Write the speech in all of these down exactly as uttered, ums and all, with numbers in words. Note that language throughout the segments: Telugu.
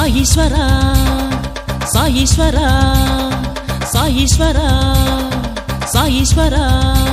సాయీశ్వరా సాయీశ్వరా సాయీశ్వరా సాయీశ్వరా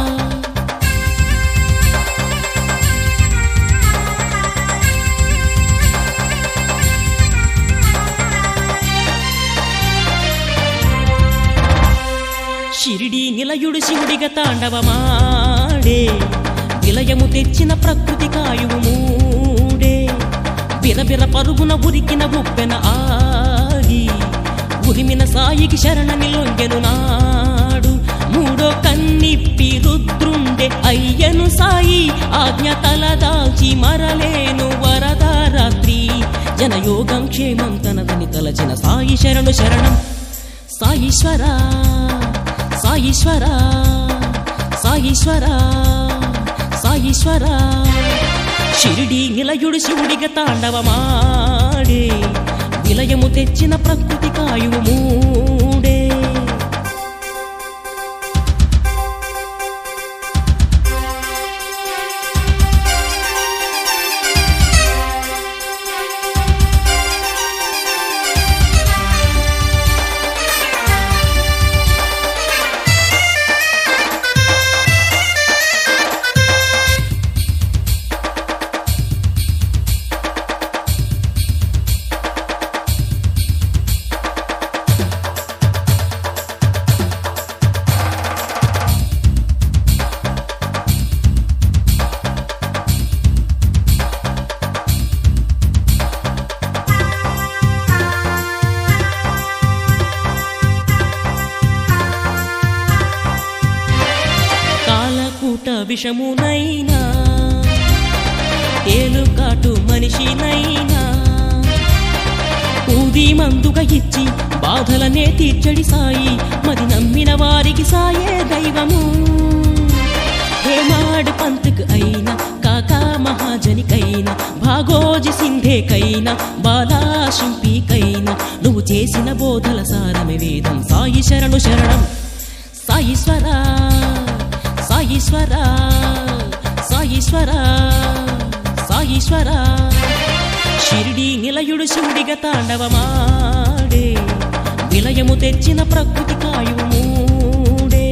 షిరిడి నిలయుడు శివుడిగా తాండవమాడే విలయము తెచ్చిన ప్రకృతి కాయువు మూడే బిరబిర పరుగున ఉరికిన ఉప్పెన ఆగి ఉరిమిన సాయికి శరణని లొంగెను నాడు మూడో కన్నిప్పి రుద్రుండే అయ్యను సాయి ఆజ్ఞ తలదాల్చి మరలేను వరదారాత్రి జనయోగం క్షేమం తనదని తలచిన సాయి శరణు శరణం సాయీశ్వరా సాయీశ్వరా సాయీశ్వరా సాయీశ్వరా షిరిడి నిలయుడు శివుడిగా తాండవమాడే విలయము తెచ్చిన ప్రకృతి కాయువు మూడే విషమునైనా తేలుకాటు మనిషినైనా ఊది మందుగా ఇచ్చి బాధలనే తీర్చడి సాయి మరి నమ్మిన వారికి సాయే దైవము హేమాడు పంతుకు అయినా కాకా మహాజనికైనా భాగోజి సింధేకైనా బాలాశింపికైనా నువ్వు చేసిన బోధల సారమే వేదం సాయి శరణు శరణం సాయీశ్వరా సాయీశ్వరా సాయీశ్వరా సాయీశ్వరా షిరిడి నిలయుడు శివుడిగా తాండవమాడే విలయము తెచ్చిన ప్రకృతి కాయువు మూడే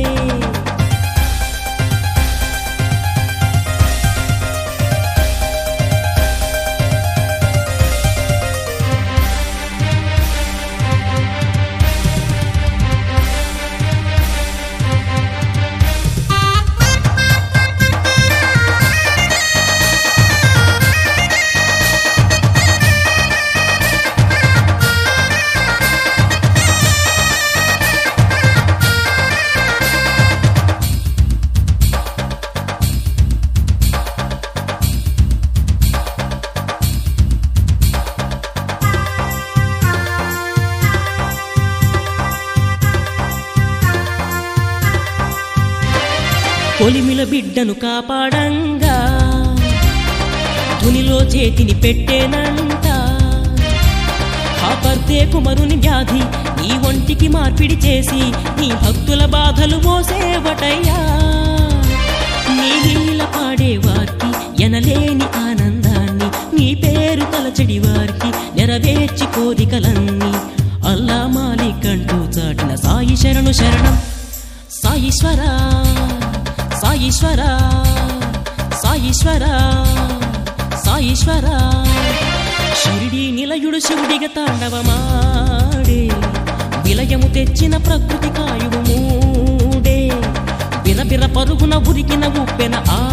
కొలిమిల బిడ్డను కాపాడంగా ధునిలో చేతిని పెట్టేనంట కాపర్తే కుమరుని వ్యాధి నీ ఒంటికి మార్పిడి చేసి నీ భక్తుల బాధలు మోసేవటయ్యా నీ నీల పాడేవారికి ఎనలేని ఆనందాన్ని నీ పేరు తలచడి వారికి నెరవేర్చి కోరికలన్నీ అల్లా మాలికంటూ చాటిన సాయి శరణు శరణం సాయీశ్వరా సాయీశ్వరా సాయీశ్వరా సాయీశ్వరా షిరిడి నిలయుడు శివుడిగా తాండవమాడే విలయము తెచ్చిన ప్రకృతి కాయువు మూడే బిరబిర పరుగున ఉరికిన ఉప్పెన ఆ